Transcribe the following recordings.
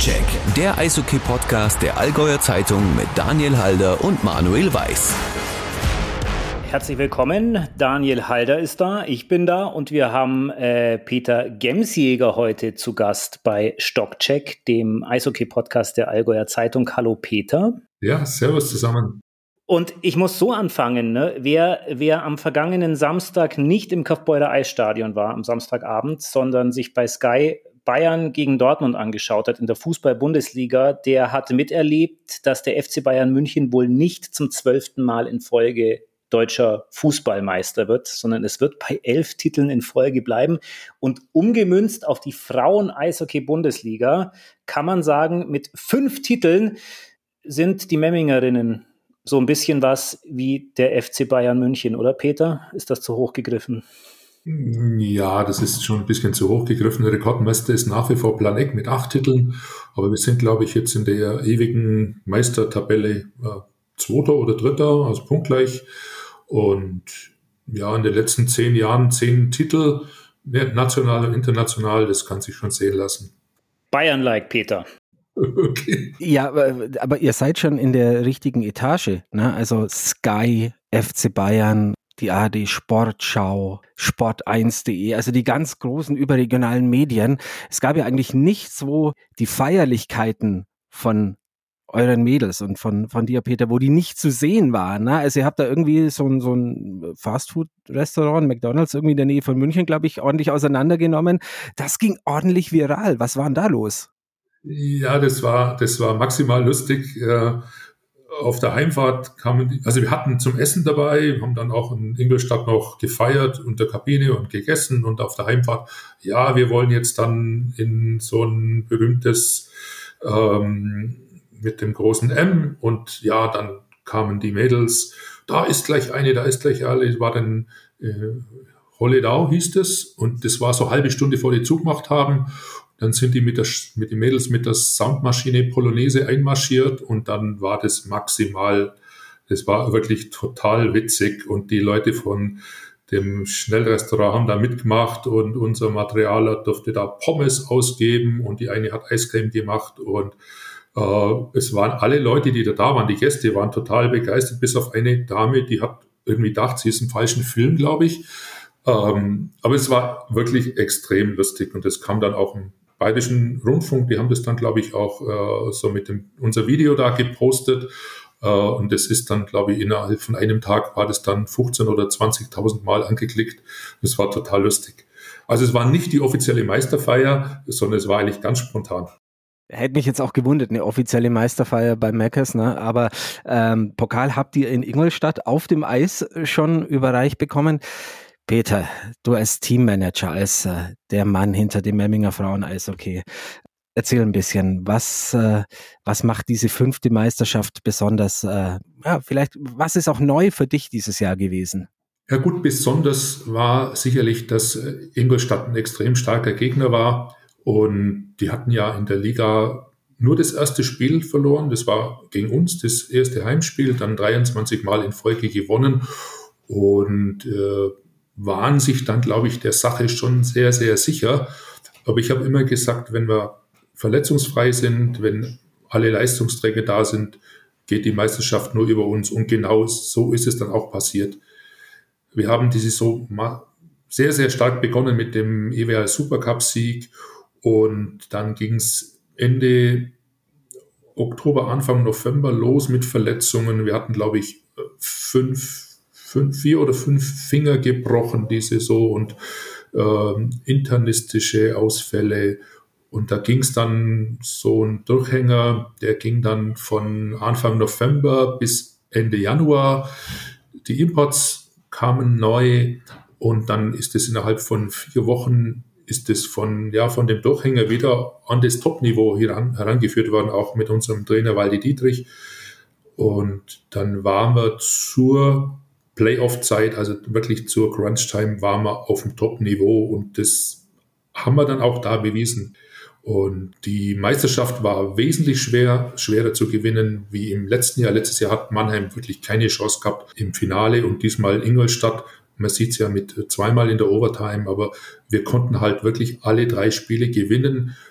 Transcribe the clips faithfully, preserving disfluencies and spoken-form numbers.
Stockcheck, der Eishockey-Podcast der Allgäuer Zeitung mit Daniel Halder und Manuel Weiß. Herzlich willkommen, Daniel Halder ist da, ich bin da und wir haben äh, Peter Gemsjäger heute zu Gast bei Stockcheck, dem Eishockey-Podcast der Allgäuer Zeitung. Hallo Peter. Ja, servus zusammen. Und ich muss so anfangen, ne? wer, wer am vergangenen Samstag nicht im Kaufbeurer Eisstadion war, am Samstagabend, sondern sich bei Sky Bayern gegen Dortmund angeschaut hat in der Fußball-Bundesliga, der hat miterlebt, dass der F C Bayern München wohl nicht zum zwölften Mal in Folge deutscher Fußballmeister wird, sondern es wird bei elf Titeln in Folge bleiben. Und umgemünzt auf die Frauen-Eishockey-Bundesliga kann man sagen, mit fünf Titeln sind die Memmingerinnen so ein bisschen was wie der F C Bayern München, oder Peter? Ist das zu hoch gegriffen? Ja, das ist schon ein bisschen zu hoch gegriffen. Der Rekordmeister ist nach wie vor Planek mit acht Titeln, aber wir sind, glaube ich, jetzt in der ewigen Meistertabelle äh, Zweiter oder Dritter, also punktgleich. Und ja, in den letzten zehn Jahren zehn Titel, national und international, das kann sich schon sehen lassen. Bayern-like, Peter. Okay. Ja, aber, aber ihr seid schon in der richtigen Etage, ne? Also Sky, F C Bayern, die A R D Sportschau, Sport eins punkt de, also die ganz großen überregionalen Medien. Es gab ja eigentlich nichts, wo die Feierlichkeiten von euren Mädels und von, von dir, Peter, wo die nicht zu sehen waren. Ne? Also ihr habt da irgendwie so ein, so ein Fastfood-Restaurant, McDonald's, irgendwie in der Nähe von München, glaube ich, ordentlich auseinandergenommen. Das ging ordentlich viral. Was war denn da los? Ja, das war, das war maximal lustig. Auf der Heimfahrt kamen die, also wir hatten zum Essen dabei, haben dann auch in Ingolstadt noch gefeiert unter Kabine und gegessen und auf der Heimfahrt, ja, wir wollen jetzt dann in so ein berühmtes ähm, mit dem großen M und ja, dann kamen die Mädels, da ist gleich eine, da ist gleich alle, war dann äh, Holledau hieß das und das war so eine halbe Stunde vor die Zugmacht haben, dann sind die mit, der, mit den Mädels mit der Soundmaschine Polonaise einmarschiert und dann war das maximal, das war wirklich total witzig und die Leute von dem Schnellrestaurant haben da mitgemacht und unser Materialer durfte da Pommes ausgeben und die eine hat Eiscreme gemacht und Uh, es waren alle Leute, die da, da waren, die Gäste waren total begeistert, bis auf eine Dame, die hat irgendwie gedacht, sie ist im falschen Film, glaube ich. Um, aber es war wirklich extrem lustig und es kam dann auch im Bayerischen Rundfunk, die haben das dann, glaube ich, auch uh, so mit dem unser Video da gepostet uh, und das ist dann, glaube ich, innerhalb von einem Tag war das dann fünfzehn oder zwanzigtausend Mal angeklickt. Das war total lustig. Also es war nicht die offizielle Meisterfeier, sondern es war eigentlich ganz spontan. Hätte mich jetzt auch gewundert, eine offizielle Meisterfeier bei Meckers, ne? Aber ähm, Pokal habt ihr in Ingolstadt auf dem Eis schon überreicht bekommen. Peter, du als Teammanager, als äh, der Mann hinter dem Memminger Frauen-Eishockey, erzähl ein bisschen, was, äh, was macht diese fünfte Meisterschaft besonders, äh, ja, vielleicht, was ist auch neu für dich dieses Jahr gewesen? Ja gut, besonders war sicherlich, dass Ingolstadt ein extrem starker Gegner war. Und die hatten ja in der Liga nur das erste Spiel verloren. Das war gegen uns, das erste Heimspiel, dann dreiundzwanzig Mal in Folge gewonnen und äh, waren sich dann, glaube ich, der Sache schon sehr, sehr sicher. Aber ich habe immer gesagt, wenn wir verletzungsfrei sind, wenn alle Leistungsträger da sind, geht die Meisterschaft nur über uns. Und genau so ist es dann auch passiert. Wir haben diese so sehr, sehr stark begonnen mit dem E W L-Supercup-Sieg. Und dann ging es Ende Oktober, Anfang November los mit Verletzungen. Wir hatten, glaube ich, fünf, fünf, vier oder fünf Finger gebrochen die Saison und äh, internistische Ausfälle. Und da ging es dann so ein Durchhänger, der ging dann von Anfang November bis Ende Januar. Die Imports kamen neu und dann ist es innerhalb von vier Wochen ist es von, ja, von dem Durchhänger wieder an das Top-Niveau heran, herangeführt worden, auch mit unserem Trainer Waldi Dietrich. Und dann waren wir zur Playoff-Zeit, also wirklich zur Crunch-Time, waren wir auf dem Top-Niveau und das haben wir dann auch da bewiesen. Und die Meisterschaft war wesentlich schwer, schwerer zu gewinnen wie im letzten Jahr. Letztes Jahr hat Mannheim wirklich keine Chance gehabt im Finale und diesmal Ingolstadt. Man sieht es ja mit zweimal in der Overtime, aber wir konnten halt wirklich alle drei Spiele gewinnen.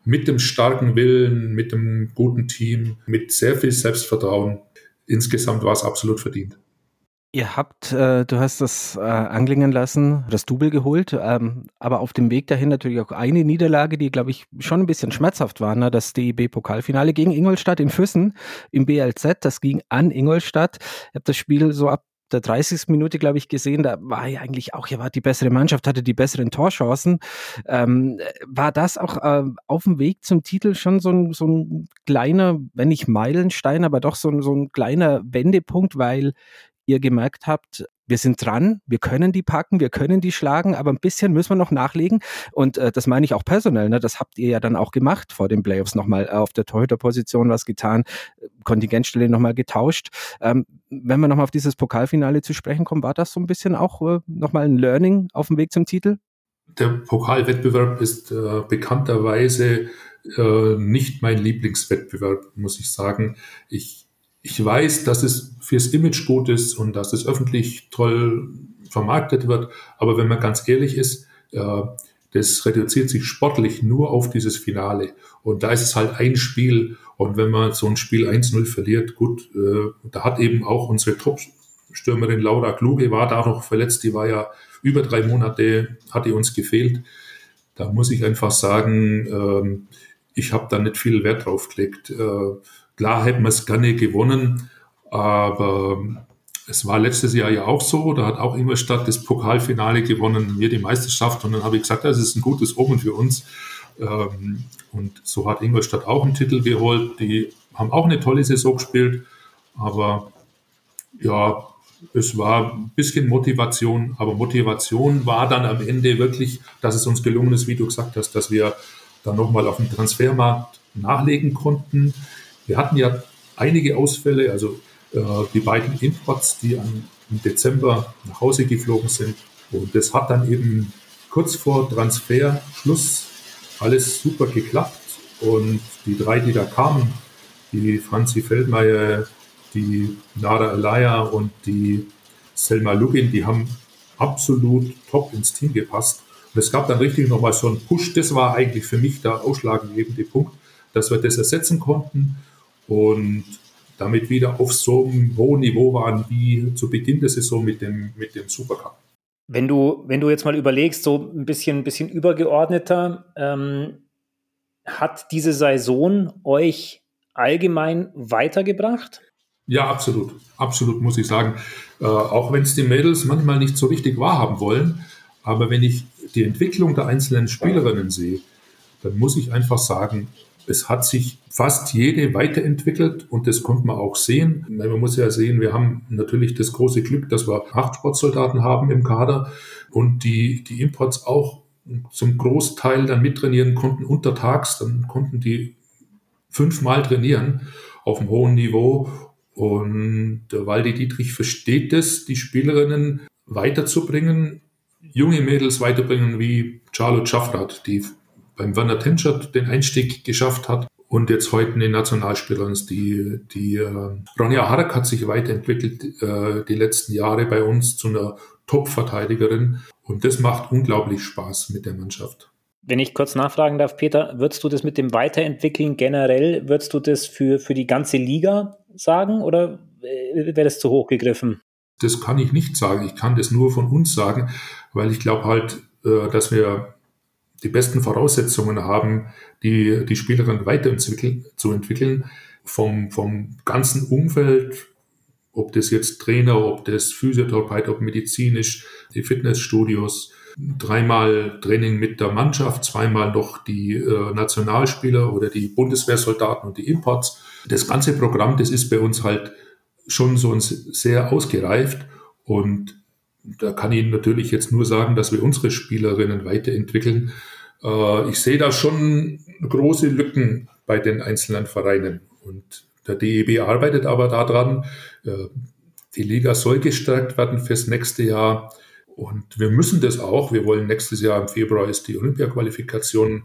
mit dem starken Willen, mit dem guten Team, mit sehr viel Selbstvertrauen. Insgesamt war es absolut verdient. Ihr habt, äh, du hast das äh, anklingen lassen, das Double geholt, ähm, aber auf dem Weg dahin natürlich auch eine Niederlage, die, glaube ich, schon ein bisschen schmerzhaft war, ne? Das D E B-Pokalfinale gegen Ingolstadt in Füssen im B L Z, das ging an Ingolstadt. Ich habe das Spiel so ab der dreißigsten Minute, glaube ich, gesehen, da war ja eigentlich auch, ja, war die bessere Mannschaft, hatte die besseren Torchancen. Ähm, war das auch äh, auf dem Weg zum Titel schon so ein, so ein kleiner, wenn nicht Meilenstein, aber doch so ein, so ein kleiner Wendepunkt, weil ihr gemerkt habt, wir sind dran, wir können die packen, wir können die schlagen, aber ein bisschen müssen wir noch nachlegen und äh, das meine ich auch personell, ne? Das habt ihr ja dann auch gemacht vor den Playoffs, nochmal auf der Torhüterposition was getan, Kontingentstelle nochmal getauscht. Ähm, wenn wir nochmal auf dieses Pokalfinale zu sprechen kommen, war das so ein bisschen auch äh, nochmal ein Learning auf dem Weg zum Titel? Der Pokalwettbewerb ist äh, bekannterweise äh, nicht mein Lieblingswettbewerb, muss ich sagen. Ich Ich weiß, dass es fürs Image gut ist und dass es öffentlich toll vermarktet wird, aber wenn man ganz ehrlich ist, äh, das reduziert sich sportlich nur auf dieses Finale und da ist es halt ein Spiel und wenn man so ein Spiel eins null verliert, gut, äh, da hat eben auch unsere Top-Stürmerin Laura Kluge war da noch verletzt, die war ja über drei Monate, hat die uns gefehlt. Da muss ich einfach sagen, äh, ich habe da nicht viel Wert drauf gelegt. Äh, Klar hätten wir es gerne gewonnen, aber es war letztes Jahr ja auch so, da hat auch Ingolstadt das Pokalfinale gewonnen, wir die Meisterschaft und dann habe ich gesagt, das ist ein gutes Omen für uns und so hat Ingolstadt auch einen Titel geholt, die haben auch eine tolle Saison gespielt, aber ja, es war ein bisschen Motivation, aber Motivation war dann am Ende wirklich, dass es uns gelungen ist, wie du gesagt hast, dass wir dann nochmal auf dem Transfermarkt nachlegen konnten. Wir hatten ja einige Ausfälle, also äh, die beiden Imports, die an, im Dezember nach Hause geflogen sind. Und das hat dann eben kurz vor Transferschluss alles super geklappt. Und die drei, die da kamen, die Franzi Feldmeier, die Nara Alaya und die Selma Lugin, die haben absolut top ins Team gepasst. Und es gab dann richtig nochmal so einen Push. Das war eigentlich für mich der ausschlaggebende Punkt, dass wir das ersetzen konnten. Und damit wieder auf so einem hohen Niveau waren wie zu Beginn der Saison mit dem, mit dem Supercup. Wenn du, wenn du jetzt mal überlegst, so ein bisschen, ein bisschen übergeordneter, ähm, hat diese Saison euch allgemein weitergebracht? Ja, absolut. Absolut, muss ich sagen. Äh, auch wenn es die Mädels manchmal nicht so richtig wahrhaben wollen, aber wenn ich die Entwicklung der einzelnen Spielerinnen sehe, dann muss ich einfach sagen, es hat sich fast jede weiterentwickelt und das konnte man auch sehen. Man muss ja sehen, wir haben natürlich das große Glück, dass wir acht Sportsoldaten haben im Kader und die, die Imports auch zum Großteil dann mittrainieren konnten untertags. Dann konnten die fünfmal trainieren auf einem hohen Niveau. Und der Waldi Dietrich versteht es, die Spielerinnen weiterzubringen, junge Mädels weiterbringen wie Charlotte Schaffrath, die beim Werner Tenschert den Einstieg geschafft hat und jetzt heute eine Nationalspielerin ist. Die, die äh, Ronja Hark hat sich weiterentwickelt äh, die letzten Jahre bei uns zu einer Top-Verteidigerin und das macht unglaublich Spaß mit der Mannschaft. Wenn ich kurz nachfragen darf, Peter, würdest du das mit dem Weiterentwickeln generell, würdest du das für, für die ganze Liga sagen oder wäre das zu hoch gegriffen? Das kann ich nicht sagen. Ich kann das nur von uns sagen, weil ich glaube halt, äh, dass wir die besten Voraussetzungen haben, die, die Spielerin weiterentwickeln, zu entwickeln, vom, vom ganzen Umfeld, ob das jetzt Trainer, ob das Physiotherapeut, ob medizinisch, die Fitnessstudios, dreimal Training mit der Mannschaft, zweimal noch die äh, Nationalspieler oder die Bundeswehrsoldaten und die Imports. Das ganze Programm, das ist bei uns halt schon so sehr ausgereift und da kann ich natürlich jetzt nur sagen, dass wir unsere Spielerinnen weiterentwickeln. Äh, ich sehe da schon große Lücken bei den einzelnen Vereinen. Und der D E B arbeitet aber daran. Äh, die Liga soll gestärkt werden fürs nächste Jahr. Und wir müssen das auch. Wir wollen nächstes Jahr im Februar ist die Olympiaqualifikation.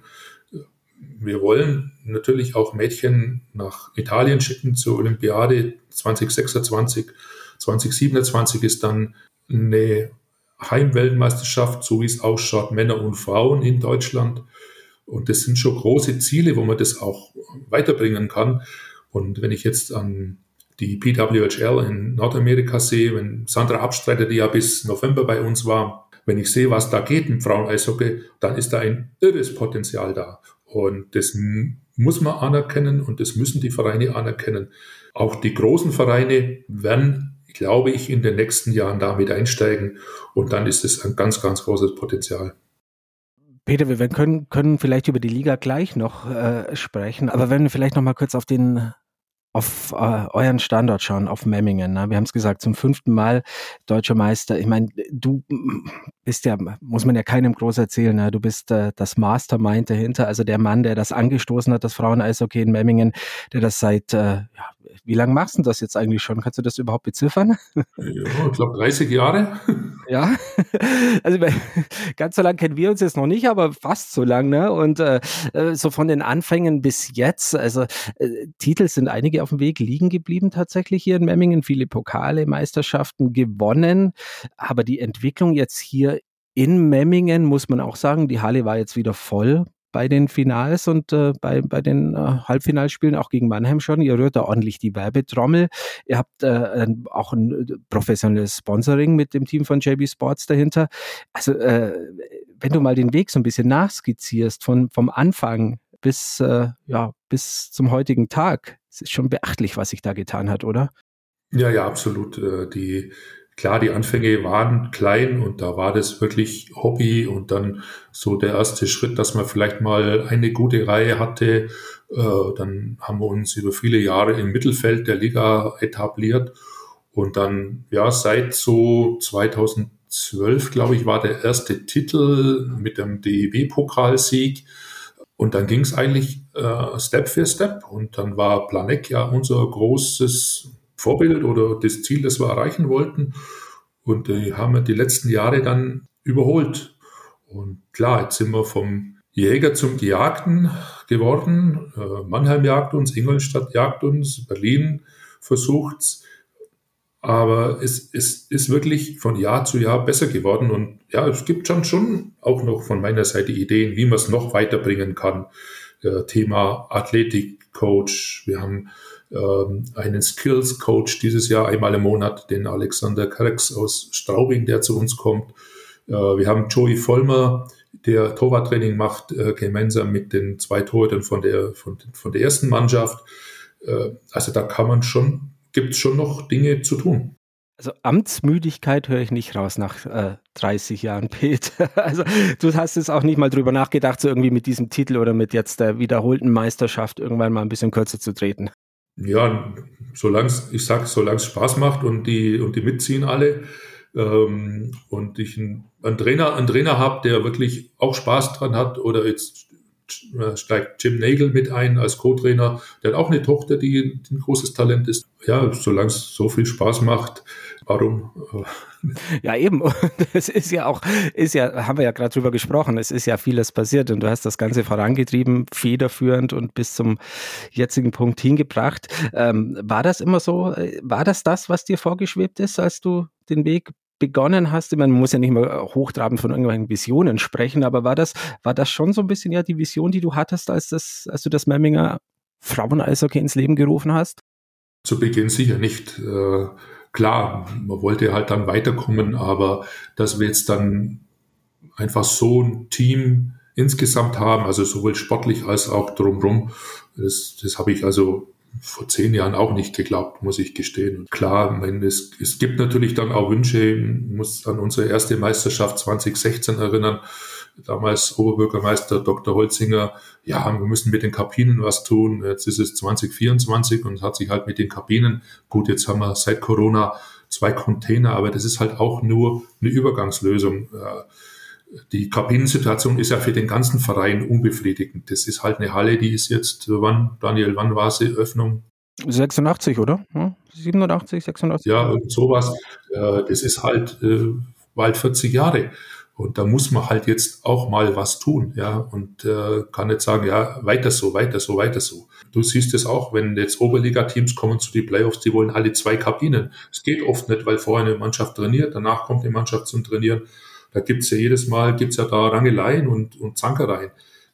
Wir wollen natürlich auch Mädchen nach Italien schicken zur Olympiade zwanzig sechsundzwanzig. zwanzig siebenundzwanzig ist dann eine Heimweltmeisterschaft, so wie es ausschaut, Männer und Frauen in Deutschland. Und das sind schon große Ziele, wo man das auch weiterbringen kann. Und wenn ich jetzt an die P W H L in Nordamerika sehe, wenn Sandra Abstreiter, die ja bis November bei uns war, wenn ich sehe, was da geht im Frauen-Eishockey, dann ist da ein irres Potenzial da. Und das muss man anerkennen und das müssen die Vereine anerkennen. Auch die großen Vereine werden, glaube ich, in den nächsten Jahren damit einsteigen. Und dann ist es ein ganz, ganz großes Potenzial. Peter, wir können, können vielleicht über die Liga gleich noch äh, sprechen, aber wenn wir vielleicht noch mal kurz auf den auf äh, euren Standort schauen, auf Memmingen. Ne? Wir haben es gesagt, zum fünften Mal deutscher Meister. Ich meine, du bist ja, muss man ja keinem groß erzählen, ne? Du bist äh, das Mastermind dahinter, also der Mann, der das angestoßen hat, das Frauen-Eishockey in Memmingen, der das seit, äh, ja, wie lange machst du das jetzt eigentlich schon? Kannst du das überhaupt beziffern? Ja, ich glaube dreißig Jahre. Ja, also ganz so lange kennen wir uns jetzt noch nicht, aber fast so lang, ne? Und äh, so von den Anfängen bis jetzt, also äh, Titel sind einige auf dem Weg liegen geblieben tatsächlich hier in Memmingen, viele Pokale, Meisterschaften gewonnen, aber die Entwicklung jetzt hier in Memmingen, muss man auch sagen, die Halle war jetzt wieder voll bei den Finals und äh, bei, bei den äh, Halbfinalspielen auch gegen Mannheim schon. Ihr rührt da ordentlich die Werbetrommel. Ihr habt äh, auch ein professionelles Sponsoring mit dem Team von J B Sports dahinter. Also äh, wenn du mal den Weg so ein bisschen nachskizzierst von, vom Anfang bis, äh, ja, bis zum heutigen Tag, es ist schon beachtlich, was sich da getan hat, oder? Ja, ja, absolut. Die Klar, die Anfänge waren klein und da war das wirklich Hobby und dann so der erste Schritt, dass man vielleicht mal eine gute Reihe hatte. Äh, dann haben wir uns über viele Jahre im Mittelfeld der Liga etabliert und dann, ja, seit so zweitausendzwölf, glaube ich, war der erste Titel mit dem D E B-Pokalsieg und dann ging es eigentlich äh, Step für Step und dann war Planegg ja unser großes Vorbild oder das Ziel, das wir erreichen wollten. Und die haben wir die letzten Jahre dann überholt. Und klar, jetzt sind wir vom Jäger zum Gejagten geworden. Mannheim jagt uns, Ingolstadt jagt uns, Berlin versucht's. Aber es, es ist wirklich von Jahr zu Jahr besser geworden. Und ja, es gibt schon, schon auch noch von meiner Seite Ideen, wie man es noch weiterbringen kann. Thema Athletik-Coach. Wir haben einen Skills-Coach dieses Jahr einmal im Monat, den Alexander Krex aus Straubing, der zu uns kommt. Wir haben Joey Vollmer, der Torwarttraining macht, gemeinsam mit den zwei Torhütern von der, von, von der ersten Mannschaft. Also da kann man schon, gibt es schon noch Dinge zu tun. Also Amtsmüdigkeit höre ich nicht raus nach äh, dreißig Jahren, Peter. Also du hast jetzt auch nicht mal drüber nachgedacht, so irgendwie mit diesem Titel oder mit jetzt der wiederholten Meisterschaft irgendwann mal ein bisschen kürzer zu treten. Ja, solange ich sage, solange es Spaß macht und die und die mitziehen alle ähm, und ich einen, einen Trainer, einen Trainer habe, der wirklich auch Spaß dran hat, oder jetzt steigt Jim Nagel mit ein als Co-Trainer, der hat auch eine Tochter, die, die ein großes Talent ist. Ja, solange es so viel Spaß macht, warum? Ja, eben. Es ist ja auch, ist ja, haben wir ja gerade drüber gesprochen, es ist ja vieles passiert und du hast das Ganze vorangetrieben, federführend und bis zum jetzigen Punkt hingebracht. Ähm, war das immer so, war das das, was dir vorgeschwebt ist, als du den Weg begonnen hast? Ich meine, man muss ja nicht mal hochtrabend von irgendwelchen Visionen sprechen, aber war das, war das schon so ein bisschen ja die Vision, die du hattest, als das, als du das Memminger Frauen-Eishockey ins Leben gerufen hast? Zu Beginn sicher nicht. Äh, klar, man wollte halt dann weiterkommen, aber dass wir jetzt dann einfach so ein Team insgesamt haben, also sowohl sportlich als auch drumherum, das, das habe ich also vor zehn Jahren auch nicht geglaubt, muss ich gestehen. Und klar, ich meine, es, es gibt natürlich dann auch Wünsche, ich muss an unsere erste Meisterschaft zwanzig sechzehn erinnern, damals Oberbürgermeister Doktor Holzinger, ja, wir müssen mit den Kabinen was tun, jetzt ist es zwanzig vierundzwanzig und hat sich halt mit den Kabinen, gut, jetzt haben wir seit Corona zwei Container, aber das ist halt auch nur eine Übergangslösung. Die Kabinensituation ist ja für den ganzen Verein unbefriedigend. Das ist halt eine Halle, die ist jetzt, wann, Daniel, wann war sie, Öffnung? sechsundachtzig, oder? siebenundachtzig, sechsundachtzig? Ja, und sowas. Das ist halt bald vierzig Jahre. Und da muss man halt jetzt auch mal was tun, ja, und äh, kann nicht sagen, ja, weiter so, weiter so, weiter so. Du siehst es auch, wenn jetzt Oberliga-Teams kommen zu den Playoffs, die wollen alle zwei Kabinen. Es geht oft nicht, weil vorher eine Mannschaft trainiert, danach kommt eine Mannschaft zum Trainieren. Da gibt's ja jedes Mal, gibt's ja da Rangeleien und, und Zankereien.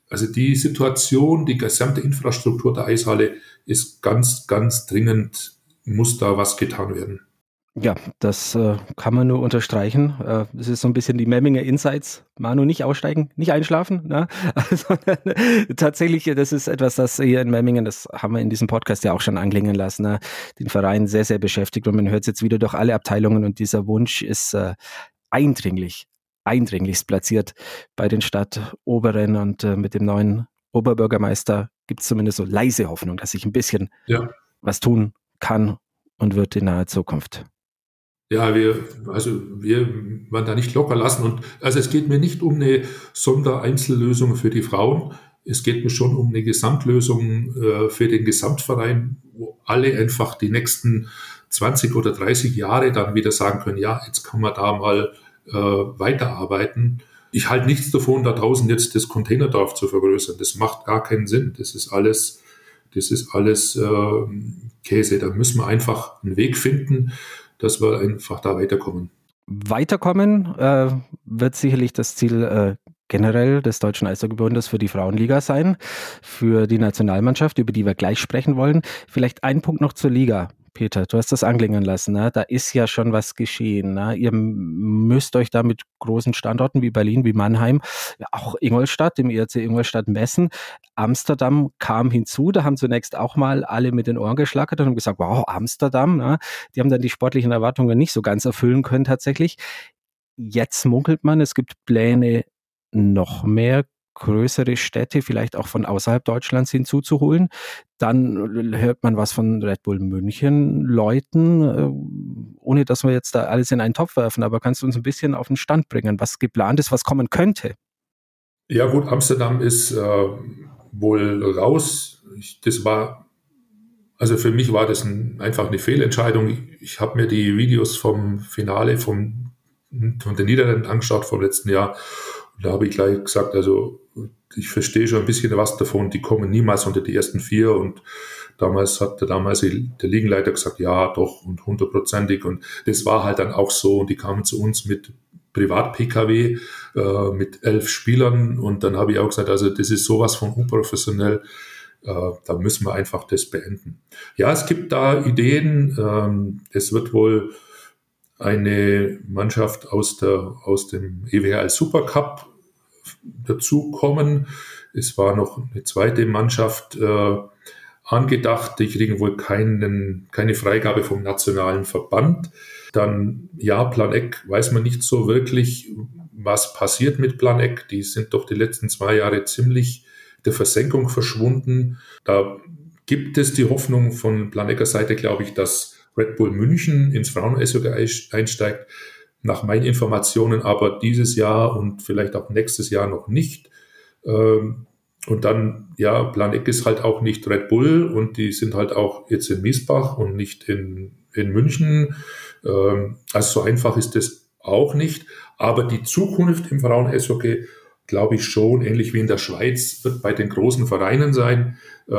Also die Situation, die gesamte Infrastruktur der Eishalle ist ganz, ganz dringend, muss da was getan werden. Ja, das äh, kann man nur unterstreichen. Äh, das ist so ein bisschen die Memminger Insights. Manu, nicht aussteigen, nicht einschlafen. Ne? Also, tatsächlich, das ist etwas, das hier in Memmingen, das haben wir in diesem Podcast ja auch schon anklingen lassen, ne? Den Verein sehr, sehr beschäftigt und man hört es jetzt wieder durch alle Abteilungen und dieser Wunsch ist äh, eindringlich, eindringlichst platziert bei den Stadtoberen und äh, mit dem neuen Oberbürgermeister gibt es zumindest so leise Hoffnung, dass sich ein bisschen ja. was tun kann und wird in naher Zukunft. Ja, wir, also wir werden da nicht locker lassen. Und also es geht mir nicht um eine Sondereinzellösung für die Frauen. Es geht mir schon um eine Gesamtlösung äh, für den Gesamtverein, wo alle einfach die nächsten zwanzig oder dreißig Jahre dann wieder sagen können, ja, jetzt kann man da mal äh, weiterarbeiten. Ich halte nichts davon, da draußen jetzt das Containerdorf zu vergrößern. Das macht gar keinen Sinn. Das ist alles, das ist alles äh, Käse. Da müssen wir einfach einen Weg finden, dass wir einfach da weiterkommen. Weiterkommen äh, wird sicherlich das Ziel äh, generell des Deutschen Eishockeybundes für die Frauenliga sein, für die Nationalmannschaft, über die wir gleich sprechen wollen. Vielleicht ein Punkt noch zur Liga. Peter, du hast das anklingen lassen, ne? Da ist ja schon was geschehen. Ne? Ihr müsst euch da mit großen Standorten wie Berlin, wie Mannheim, ja, auch Ingolstadt, dem E R C Ingolstadt messen. Amsterdam kam hinzu, da haben zunächst auch mal alle mit den Ohren geschlackert und haben gesagt, wow, Amsterdam, ne? Die haben dann die sportlichen Erwartungen nicht so ganz erfüllen können tatsächlich. Jetzt munkelt man, es gibt Pläne, noch mehr größere Städte, vielleicht auch von außerhalb Deutschlands hinzuzuholen. Dann hört man was von Red Bull München Leuten, ohne dass wir jetzt da alles in einen Topf werfen, aber kannst du uns ein bisschen auf den Stand bringen, was geplant ist, was kommen könnte? Ja gut, Amsterdam ist äh, wohl raus. Ich, das war, also für mich war das ein, einfach eine Fehlentscheidung. Ich, ich habe mir die Videos vom Finale vom, von den Niederlanden angeschaut vom letzten Jahr. Da habe ich gleich gesagt, also ich verstehe schon ein bisschen was davon, die kommen niemals unter die ersten vier und damals hat der damals der Ligenleiter gesagt, ja doch und hundertprozentig und das war halt dann auch so und die kamen zu uns mit Privat-P K W äh, mit elf Spielern und dann habe ich auch gesagt, also das ist sowas von unprofessionell, äh, da müssen wir einfach das beenden. Ja, es gibt da Ideen, ähm, es wird wohl eine Mannschaft aus der aus dem E W H L Supercup dazukommen. Es war noch eine zweite Mannschaft äh, angedacht. Die kriegen wohl keinen, keine Freigabe vom nationalen Verband. Dann, ja, Planegg weiß man nicht so wirklich, was passiert mit Planegg. Die sind doch die letzten zwei Jahre ziemlich der Versenkung verschwunden. Da gibt es die Hoffnung von Planegger Seite, glaube ich, dass Red Bull München ins Frauen-Eishockey einsteigt. Nach meinen Informationen aber dieses Jahr und vielleicht auch nächstes Jahr noch nicht. Und dann, ja, Planegg ist halt auch nicht Red Bull und die sind halt auch jetzt in Miesbach und nicht in, in München. Also so einfach ist das auch nicht. Aber die Zukunft im Frauen-Eishockey, glaube ich schon, ähnlich wie in der Schweiz, wird bei den großen Vereinen sein.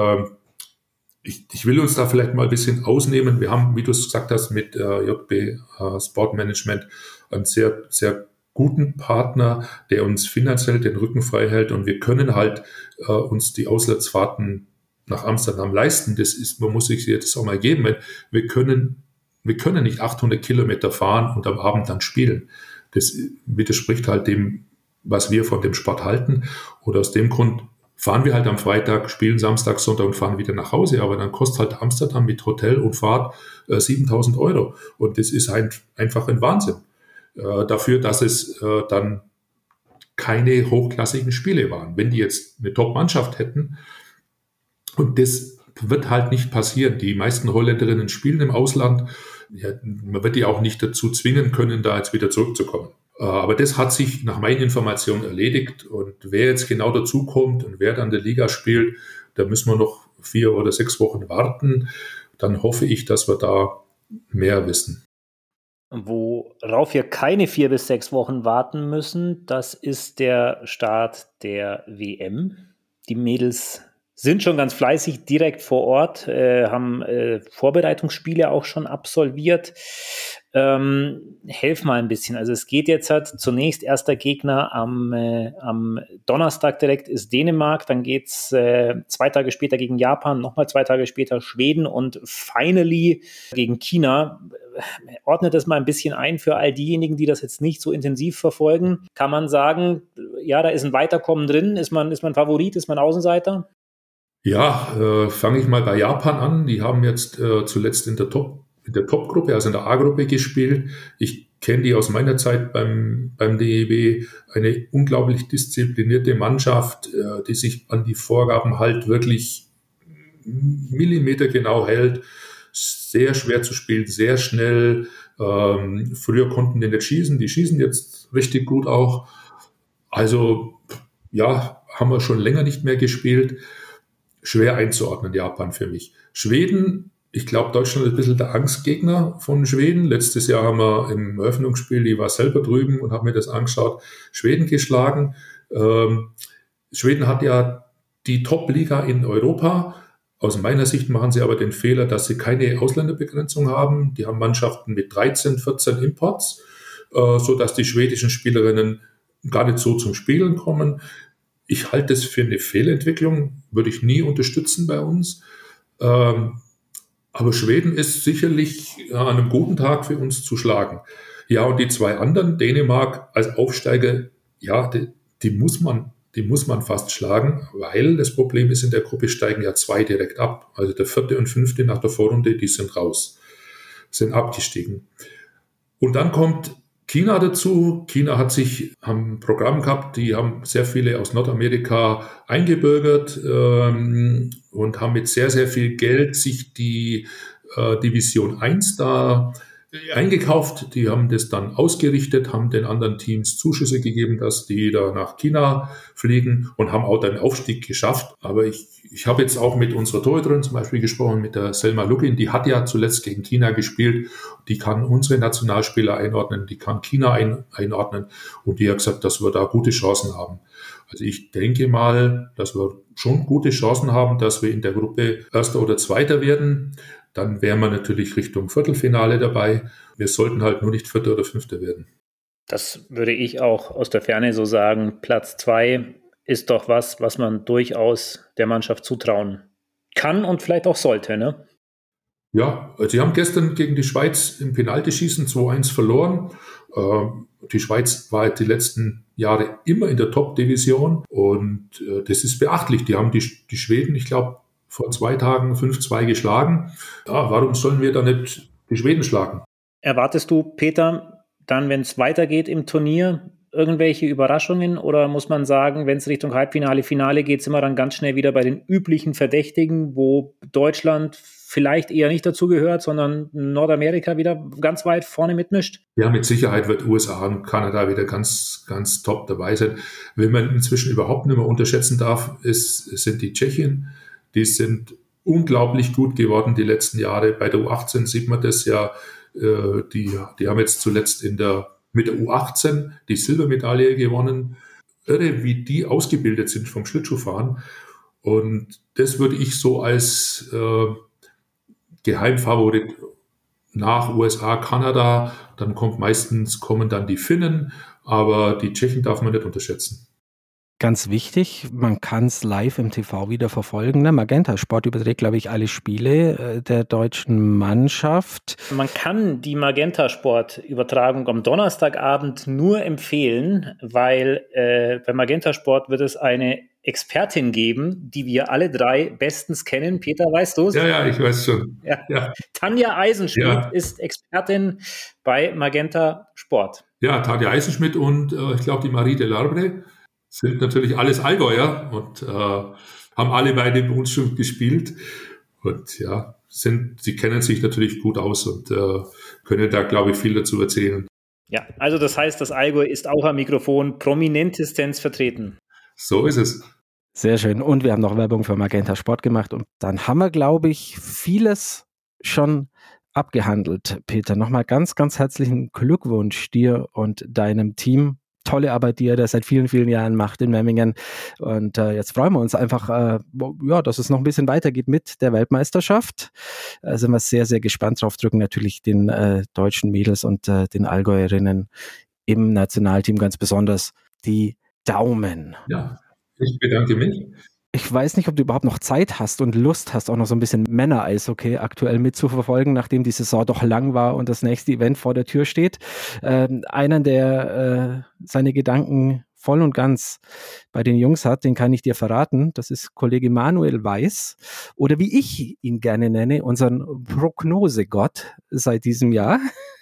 Ich, ich will uns da vielleicht mal ein bisschen ausnehmen. Wir haben, wie du es gesagt hast, mit äh, J B äh, Sportmanagement einen sehr, sehr guten Partner, der uns finanziell den Rücken frei hält und wir können halt äh, uns die Auslandsfahrten nach Amsterdam leisten. Das ist, man muss sich jetzt auch mal geben. Wir können, wir können nicht achthundert Kilometer fahren und am Abend dann spielen. Das widerspricht halt dem, was wir von dem Sport halten. Und aus dem Grund fahren wir halt am Freitag, spielen Samstag, Sonntag und fahren wieder nach Hause. Aber dann kostet halt Amsterdam mit Hotel und Fahrt äh, siebentausend Euro. Und das ist ein, einfach ein Wahnsinn. Äh, dafür, dass es äh, dann keine hochklassigen Spiele waren. Wenn die jetzt eine Top-Mannschaft hätten, und das wird halt nicht passieren. Die meisten Holländerinnen spielen im Ausland. Ja, man wird die auch nicht dazu zwingen können, da jetzt wieder zurückzukommen. Aber das hat sich nach meinen Informationen erledigt und wer jetzt genau dazukommt und wer dann der Liga spielt, da müssen wir noch vier oder sechs Wochen warten. Dann hoffe ich, dass wir da mehr wissen. Worauf wir keine vier bis sechs Wochen warten müssen, das ist der Start der W M. Die Mädels sind schon ganz fleißig direkt vor Ort, äh, haben äh, Vorbereitungsspiele auch schon absolviert. Ähm, helf mal ein bisschen. Also es geht jetzt halt zunächst erster Gegner am, äh, am Donnerstag direkt ist Dänemark, dann geht's äh, zwei Tage später gegen Japan, nochmal zwei Tage später Schweden und finally gegen China. Ordnet das mal ein bisschen ein für all diejenigen, die das jetzt nicht so intensiv verfolgen. Kann man sagen, ja, da ist ein Weiterkommen drin? Ist man, ist man Favorit? Ist man Außenseiter? Ja, äh, fange ich mal bei Japan an. Die haben jetzt äh, zuletzt in der Top in der Top-Gruppe, also in der A-Gruppe gespielt. Ich kenne die aus meiner Zeit beim, beim D E B, eine unglaublich disziplinierte Mannschaft, äh, die sich an die Vorgaben halt wirklich millimetergenau hält. Sehr schwer zu spielen, sehr schnell. Ähm, früher konnten die nicht schießen, die schießen jetzt richtig gut auch. Also, ja, haben wir schon länger nicht mehr gespielt. Schwer einzuordnen, Japan für mich. Schweden, ich glaube, Deutschland ist ein bisschen der Angstgegner von Schweden. Letztes Jahr haben wir im Eröffnungsspiel, ich war selber drüben und habe mir das angeschaut, Schweden geschlagen. Ähm, Schweden hat ja die Top-Liga in Europa. Aus meiner Sicht machen sie aber den Fehler, dass sie keine Ausländerbegrenzung haben. Die haben Mannschaften mit dreizehn, vierzehn Imports, äh, sodass die schwedischen Spielerinnen gar nicht so zum Spielen kommen. Ich halte es für eine Fehlentwicklung, würde ich nie unterstützen bei uns. Ähm, aber Schweden ist sicherlich ja, an einem guten Tag für uns zu schlagen. Ja, und die zwei anderen, Dänemark als Aufsteiger, ja, die, die muss man, die muss man fast schlagen, weil das Problem ist, in der Gruppe steigen ja zwei direkt ab. Also der vierte und fünfte nach der Vorrunde, die sind raus, sind abgestiegen. Und dann kommt China dazu. China hat sich, haben ein Programm gehabt, die haben sehr viele aus Nordamerika eingebürgert ähm, und haben mit sehr, sehr viel Geld sich die äh, Division eins da eingekauft. Die haben das dann ausgerichtet, haben den anderen Teams Zuschüsse gegeben, dass die da nach China fliegen und haben auch den Aufstieg geschafft. Aber ich, ich habe jetzt auch mit unserer Torhüterin zum Beispiel gesprochen, mit der Selma Lugin, die hat ja zuletzt gegen China gespielt. Die kann unsere Nationalspieler einordnen, die kann China ein, einordnen und die hat gesagt, dass wir da gute Chancen haben. Also ich denke mal, dass wir schon gute Chancen haben, dass wir in der Gruppe Erster oder Zweiter werden. Dann wären wir natürlich Richtung Viertelfinale dabei. Wir sollten halt nur nicht Vierter oder Fünfter werden. Das würde ich auch aus der Ferne so sagen. Platz zwei ist doch was, was man durchaus der Mannschaft zutrauen kann und vielleicht auch sollte, ne? Ja, sie haben gestern gegen die Schweiz im Penaltyschießen zwei eins verloren. Die Schweiz war die letzten Jahre immer in der Top-Division und das ist beachtlich. Die haben die, die Schweden, ich glaube, vor zwei Tagen fünf zwei geschlagen. Ja, warum sollen wir da nicht die Schweden schlagen? Erwartest du, Peter, dann, wenn es weitergeht im Turnier, irgendwelche Überraschungen? Oder muss man sagen, wenn es Richtung Halbfinale, Finale geht, sind wir dann ganz schnell wieder bei den üblichen Verdächtigen, wo Deutschland vielleicht eher nicht dazu gehört, sondern Nordamerika wieder ganz weit vorne mitmischt? Ja, mit Sicherheit wird U S A und Kanada wieder ganz, ganz top dabei sein. Wenn man inzwischen überhaupt nicht mehr unterschätzen darf, ist, sind die Tschechen. Die sind unglaublich gut geworden die letzten Jahre. Bei der U achtzehn sieht man das ja. Äh, die, die haben jetzt zuletzt in der, mit der U achtzehn die Silbermedaille gewonnen. Irre, wie die ausgebildet sind vom Schlittschuhfahren. Und das würde ich so als äh, Geheimfavorit nach U S A, Kanada. Dann kommt meistens, kommen dann die Finnen. Aber die Tschechen darf man nicht unterschätzen. Ganz wichtig, man kann es live im T V wieder verfolgen. Ne? Magenta Sport überträgt, glaube ich, alle Spiele äh, der deutschen Mannschaft. Man kann die Magenta Sport Übertragung am Donnerstagabend nur empfehlen, weil äh, bei Magenta Sport wird es eine Expertin geben, die wir alle drei bestens kennen. Peter, weißt du es? Ja, ja, ich weiß schon. Ja. Ja. Tanja Eisenschmidt ja. ist Expertin bei Magenta Sport. Ja, Tanja Eisenschmidt und äh, ich glaube die Marie Delarbre sind natürlich alles Allgäuer und äh, haben alle beide bei uns schon gespielt. Und ja, sind, sie kennen sich natürlich gut aus und äh, können da, glaube ich, viel dazu erzählen. Ja, also das heißt, das Allgäu ist auch am Mikrofon prominentestens vertreten. So ist es. Sehr schön. Und wir haben noch Werbung für Magenta Sport gemacht. Und dann haben wir, glaube ich, vieles schon abgehandelt. Peter, nochmal ganz, ganz herzlichen Glückwunsch dir und deinem Team tolle Arbeit, die er da seit vielen, vielen Jahren macht in Memmingen. Und äh, jetzt freuen wir uns einfach, äh, ja, dass es noch ein bisschen weitergeht mit der Weltmeisterschaft. Da sind wir sehr, sehr gespannt drauf, drücken natürlich den äh, deutschen Mädels und äh, den Allgäuerinnen im Nationalteam ganz besonders die Daumen. Ja, ich bedanke mich. Ich weiß nicht, ob du überhaupt noch Zeit hast und Lust hast, auch noch so ein bisschen Männer-Eishockey aktuell mitzuverfolgen, nachdem die Saison doch lang war und das nächste Event vor der Tür steht. Ähm, einer, der äh, seine Gedanken voll und ganz bei den Jungs hat, den kann ich dir verraten. Das ist Kollege Manuel Weiß oder wie ich ihn gerne nenne, unseren Prognosegott seit diesem Jahr.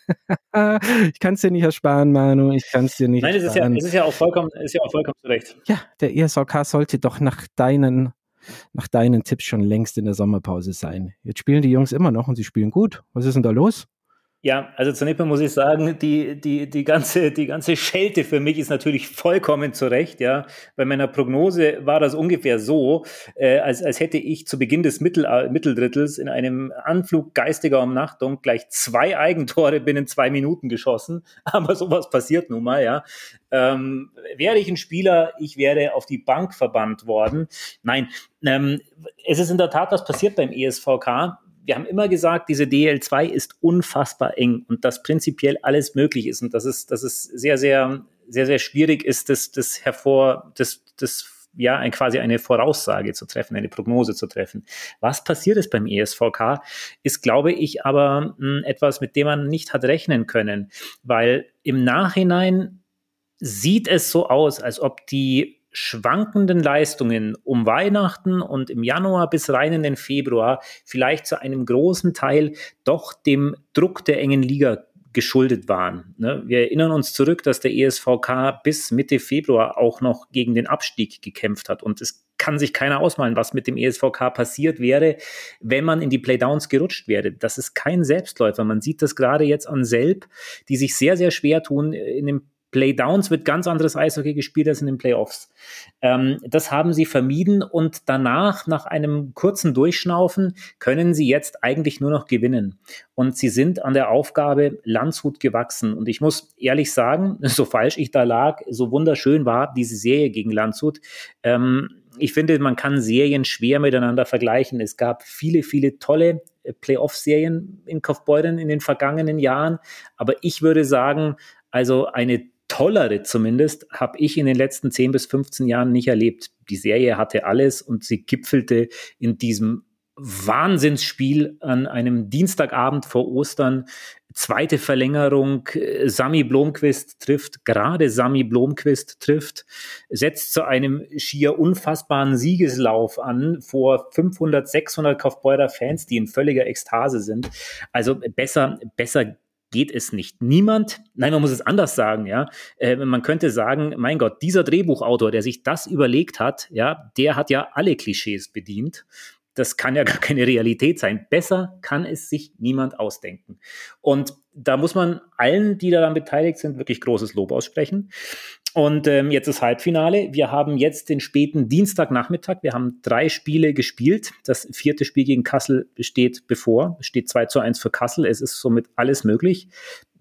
Ich kann es dir nicht ersparen, Manu, ich kann es dir nicht Nein, es ist, ja, es ist ja auch vollkommen, ist ja auch vollkommen zurecht. Ja, der E S V K sollte doch nach deinen, nach deinen Tipps schon längst in der Sommerpause sein. Jetzt spielen die Jungs immer noch und sie spielen gut. Was ist denn da los? Ja, also zunächst mal muss ich sagen, die, die, die ganze, die ganze Schelte für mich ist natürlich vollkommen zurecht, ja. Bei meiner Prognose war das ungefähr so, äh, als, als hätte ich zu Beginn des Mittel, äh, Mitteldrittels in einem Anflug geistiger Umnachtung gleich zwei Eigentore binnen zwei Minuten geschossen. Aber sowas passiert nun mal, ja. Ähm, wäre ich ein Spieler, ich wäre auf die Bank verbannt worden. Nein, ähm, es ist in der Tat was passiert beim E S V K. Wir haben immer gesagt, diese D L zwei ist unfassbar eng und dass prinzipiell alles möglich ist und dass es, dass es sehr, sehr, sehr, sehr schwierig ist, das, das hervor, das, das, ja, ein, quasi eine Voraussage zu treffen, eine Prognose zu treffen. Was passiert ist beim E S V K, ist, glaube ich, aber mh, etwas, mit dem man nicht hat rechnen können, weil im Nachhinein sieht es so aus, als ob die schwankenden Leistungen um Weihnachten und im Januar bis rein in den Februar vielleicht zu einem großen Teil doch dem Druck der engen Liga geschuldet waren. Ne? Wir erinnern uns zurück, dass der E S V K bis Mitte Februar auch noch gegen den Abstieg gekämpft hat und es kann sich keiner ausmalen, was mit dem E S V K passiert wäre, wenn man in die Playdowns gerutscht wäre. Das ist kein Selbstläufer. Man sieht das gerade jetzt an Selb, die sich sehr, sehr schwer tun. In dem Playdowns wird ganz anderes Eishockey gespielt als in den Playoffs. Ähm, das haben sie vermieden und danach, nach einem kurzen Durchschnaufen, können sie jetzt eigentlich nur noch gewinnen. Und sie sind an der Aufgabe Landshut gewachsen. Und ich muss ehrlich sagen, so falsch ich da lag, so wunderschön war diese Serie gegen Landshut. Ähm, ich finde, man kann Serien schwer miteinander vergleichen. Es gab viele, viele tolle Playoff-Serien in Kaufbeuren in den vergangenen Jahren. Aber ich würde sagen, also eine tollere zumindest habe ich in den letzten zehn bis fünfzehn Jahren nicht erlebt. Die Serie hatte alles und sie gipfelte in diesem Wahnsinnsspiel an einem Dienstagabend vor Ostern. Zweite Verlängerung, Sami Blomqvist trifft, gerade Sami Blomqvist trifft, setzt zu einem schier unfassbaren Siegeslauf an vor fünfhundert, sechshundert Kaufbeurer Fans, die in völliger Ekstase sind. Also besser, besser geht es nicht. Niemand, nein, man muss es anders sagen, ja. Äh, man könnte sagen, mein Gott, dieser Drehbuchautor, der sich das überlegt hat, ja, der hat ja alle Klischees bedient. Das kann ja gar keine Realität sein. Besser kann es sich niemand ausdenken. Und da muss man allen, die daran beteiligt sind, wirklich großes Lob aussprechen. Und ähm, jetzt das Halbfinale. Wir haben jetzt den späten Dienstagnachmittag. Wir haben drei Spiele gespielt. Das vierte Spiel gegen Kassel steht bevor. Es steht zwei zu eins für Kassel. Es ist somit alles möglich.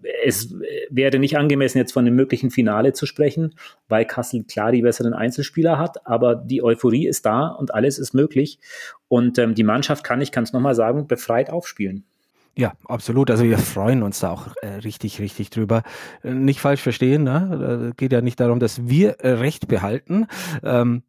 Es wäre nicht angemessen, jetzt von einem möglichen Finale zu sprechen, weil Kassel klar die besseren Einzelspieler hat. Aber die Euphorie ist da und alles ist möglich. Und ähm, die Mannschaft kann, ich kann es nochmal sagen, befreit aufspielen. Ja, absolut. Also wir freuen uns da auch äh, richtig, richtig drüber. Äh, nicht falsch verstehen, ne? Äh, geht ja nicht darum, dass wir äh, Recht behalten, ähm,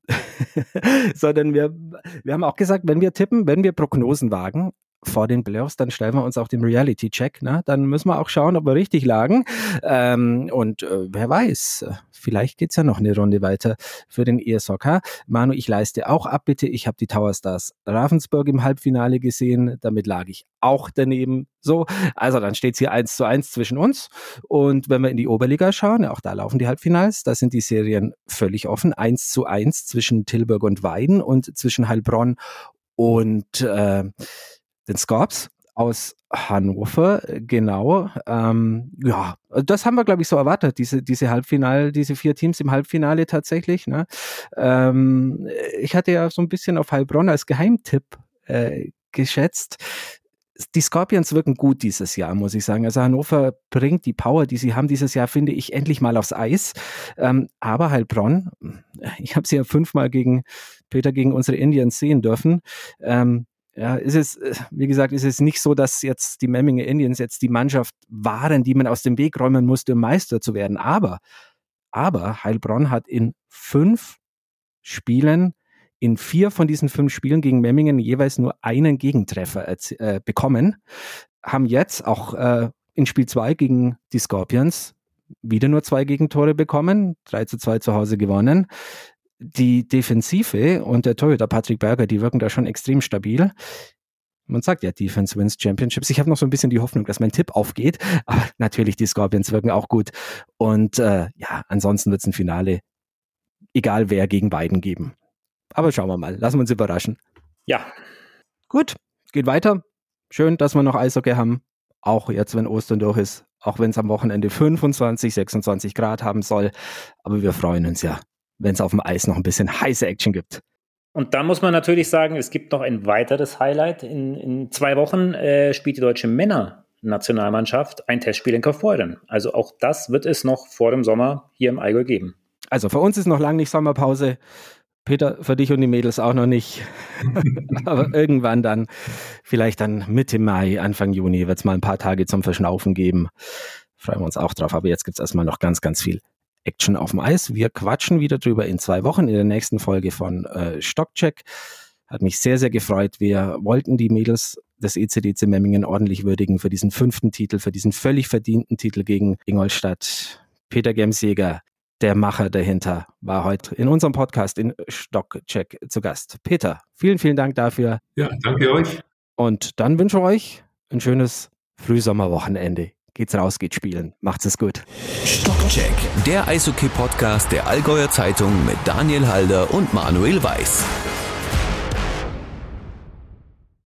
sondern wir, wir haben auch gesagt, wenn wir tippen, wenn wir Prognosen wagen vor den Playoffs, dann stellen wir uns auch den Reality-Check. Ne? Dann müssen wir auch schauen, ob wir richtig lagen. Ähm, und äh, wer weiß, vielleicht geht's ja noch eine Runde weiter für den E S V K. Manu, ich leiste auch ab, bitte. Ich habe die Tower Stars Ravensburg im Halbfinale gesehen. Damit lag ich auch daneben. So, also dann steht's hier eins zu eins zwischen uns. Und wenn wir in die Oberliga schauen, ja, auch da laufen die Halbfinals, da sind die Serien völlig offen. eins zu eins zwischen Tilburg und Weiden und zwischen Heilbronn und äh, den Scorps aus Hannover, genau. Ähm, ja, das haben wir, glaube ich, so erwartet, diese, diese Halbfinale, diese vier Teams im Halbfinale tatsächlich. Ne? Ähm, ich hatte ja so ein bisschen auf Heilbronn als Geheimtipp äh, geschätzt. die Scorpions wirken gut dieses Jahr, muss ich sagen. Also Hannover bringt die Power, die sie haben dieses Jahr, finde ich, endlich mal aufs Eis. Ähm, aber Heilbronn, ich habe sie ja fünfmal gegen Peter, gegen unsere Indians sehen dürfen. Ähm, ja, ist es, wie gesagt, ist es nicht so, dass jetzt die Memmingen Indians jetzt die Mannschaft waren, die man aus dem Weg räumen musste, um Meister zu werden. Aber, aber Heilbronn hat in fünf Spielen in vier von diesen fünf Spielen gegen Memmingen jeweils nur einen Gegentreffer äh, bekommen, haben jetzt auch äh, in Spiel zwei gegen die Scorpions wieder nur zwei Gegentore bekommen, drei zu zwei zu Hause gewonnen. Die Defensive und der Torhüter Patrick Berger, die wirken da schon extrem stabil. Man sagt ja, Defense wins Championships. Ich habe noch so ein bisschen die Hoffnung, dass mein Tipp aufgeht, aber natürlich, die Scorpions wirken auch gut. Und äh, ja, ansonsten wird es ein Finale, egal wer, gegen beiden geben. Aber schauen wir mal, lassen wir uns überraschen. Ja. Gut, geht weiter. Schön, dass wir noch Eishockey haben, auch jetzt, wenn Ostern durch ist, auch wenn es am Wochenende fünfundzwanzig, sechsundzwanzig Grad haben soll. Aber wir freuen uns ja, wenn es auf dem Eis noch ein bisschen heiße Action gibt. Und dann muss man natürlich sagen, es gibt noch ein weiteres Highlight. In, in zwei Wochen äh, spielt die deutsche Männernationalmannschaft ein Testspiel in Kaufbeuren. Also auch das wird es noch vor dem Sommer hier im Allgäu geben. Also für uns ist noch lange nicht Sommerpause. Peter, für dich und die Mädels auch noch nicht. Aber irgendwann dann, vielleicht dann Mitte Mai, Anfang Juni, wird es mal ein paar Tage zum Verschnaufen geben. Freuen wir uns auch drauf. Aber jetzt gibt es erstmal noch ganz, ganz viel Action auf dem Eis. Wir quatschen wieder drüber in zwei Wochen in der nächsten Folge von äh, Stockcheck. Hat mich sehr, sehr gefreut. Wir wollten die Mädels des E C D C Memmingen ordentlich würdigen für diesen fünften Titel, für diesen völlig verdienten Titel gegen Ingolstadt. Peter Gemsjäger, der Macher dahinter, war heute in unserem Podcast in Stockcheck zu Gast. Peter, vielen, vielen Dank dafür. Ja, danke euch. Und dann wünsche ich euch ein schönes Frühsommerwochenende. Geht's raus, geht spielen. Macht's es gut. Stockcheck, der Eishockey-Podcast der Allgäuer Zeitung mit Daniel Halder und Manuel Weiß.